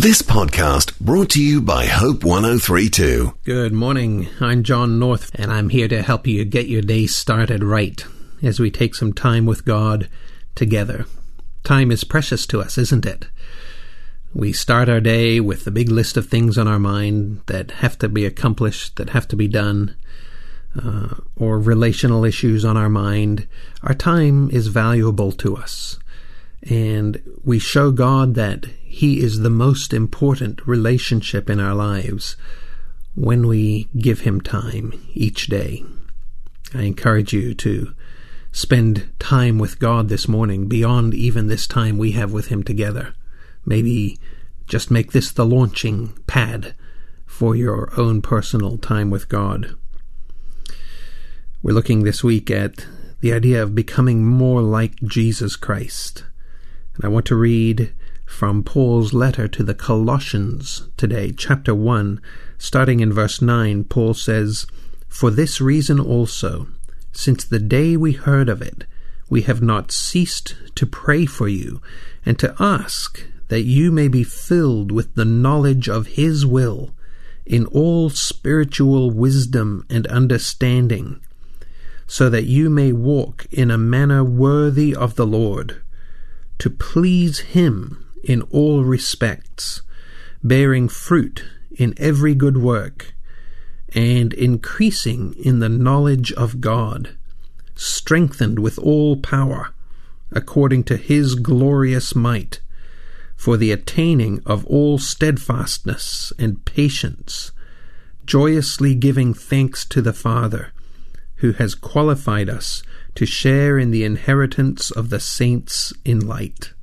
This podcast brought to you by Hope 103.2. Good morning. I'm John North, and I'm here to help you get your day started right as we take some time with God together. Time is precious to us, isn't it? We start our day with a big list of things on our mind that have to be accomplished, that have to be done, or relational issues on our mind. Our time is valuable to us, and we show God that He is the most important relationship in our lives when we give Him time each day. I encourage you to spend time with God this morning beyond even this time we have with Him together. Maybe just make this the launching pad for your own personal time with God. We're looking this week at the idea of becoming more like Jesus Christ. And I want to read from Paul's letter to the Colossians today, chapter 1, starting in verse 9. Paul says, "For this reason also, since the day we heard of it, we have not ceased to pray for you and to ask that you may be filled with the knowledge of His will in all spiritual wisdom and understanding, so that you may walk in a manner worthy of the Lord, to please Him in all respects, bearing fruit in every good work, and increasing in the knowledge of God, strengthened with all power, according to His glorious might, for the attaining of all steadfastness and patience, joyously giving thanks to the Father, who has qualified us to share in the inheritance of the saints in light."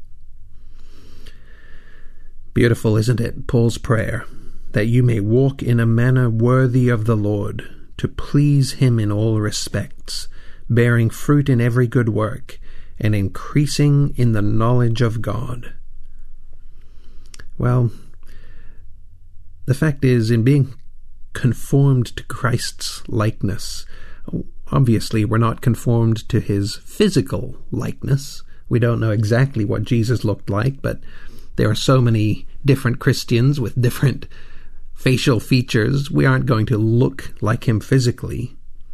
Beautiful, isn't it? Paul's prayer, that you may walk in a manner worthy of the Lord, to please Him in all respects, bearing fruit in every good work, and increasing in the knowledge of God. Well, the fact is, in being conformed to Christ's likeness, obviously we're not conformed to His physical likeness. We don't know exactly what Jesus looked like, but there are so many different Christians with different facial features. We aren't going to look like Him physically.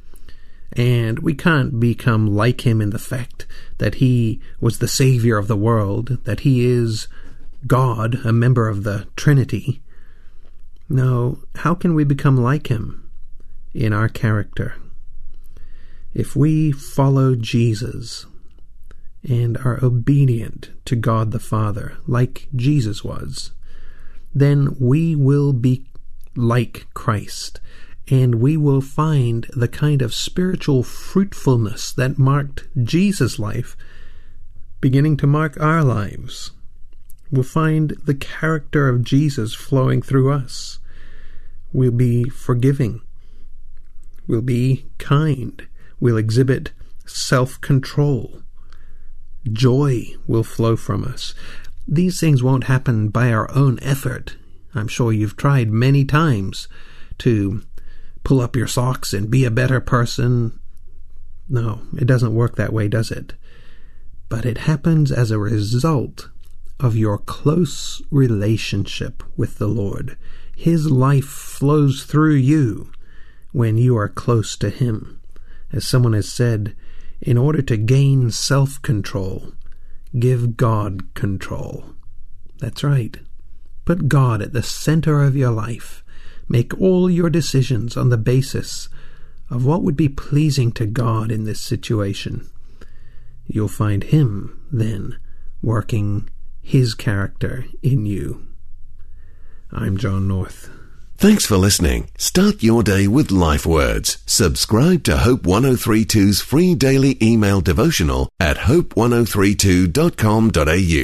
And we can't become like Him in the fact that He was the Savior of the world, that He is God, a member of the Trinity. No, how can we become like Him? In our character. If we follow Jesus and are obedient to God the Father, like Jesus was, then we will be like Christ, and we will find the kind of spiritual fruitfulness that marked Jesus' life beginning to mark our lives. We'll find the character of Jesus flowing through us. We'll be forgiving. We'll be kind. We'll exhibit self-control. Joy will flow from us. These things won't happen by our own effort. I'm sure you've tried many times to pull up your socks and be a better person. No, it doesn't work that way, does it? But it happens as a result of your close relationship with the Lord. His life flows through you when you are close to Him. As someone has said, in order to gain self-control, give God control. That's right. Put God at the center of your life. Make all your decisions on the basis of what would be pleasing to God in this situation. You'll find Him, then, working His character in you. I'm John North. Thanks for listening. Start your day with Life Words. Subscribe to Hope 103.2's free daily email devotional at hope1032.com.au.